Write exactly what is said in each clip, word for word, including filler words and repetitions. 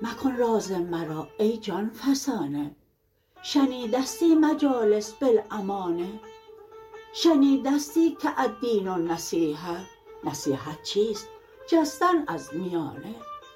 مکن راز مرا ای جان فسانه، شنیدستی مجالس بالامانه. شنیدستی که الدین النصیحه، نصیحت چیست جستن از میانه.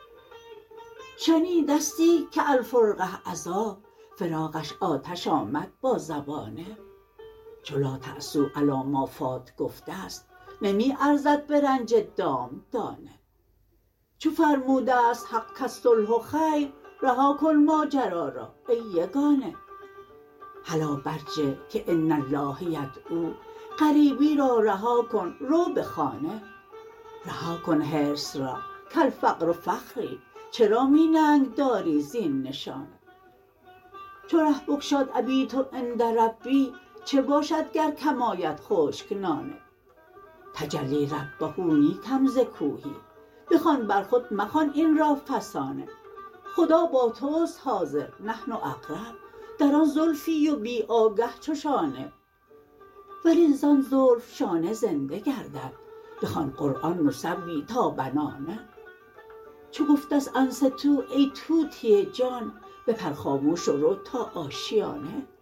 شنیدستی که الفرقه عذاب، فراقش آتش آمد با زبانه. چو لا تأسوا علی ما فات گفته ست، نمی ارزد به رنج دام دانه. چو فرموده ست حق کالصلح خیر، رها کن ماجرا را ای یگانه. هلا برجه که ان الله یدعو، غریبی را رها کن رو به خانه. رها کن حرص را کالفقر فخری، چرا می ننگ داری زین نشانه. چو ره بگشاد ابیت عند ربی، چه باشد گر کم آید خشک نانه. تجلی ربه نی کم ز کوهی، بخوان بر خود مخوان این را فسانه. خدا با توست حاضر نحن اقرب، در آن زلفی و بی آگه چو شانه. ولیک زان زلف شانه زنده گردد، بخوان قرآن نسوی تا بنانه. چو گفته ست انصتوا ای طوطی جان، بپر خاموش و رو تا آشیانه.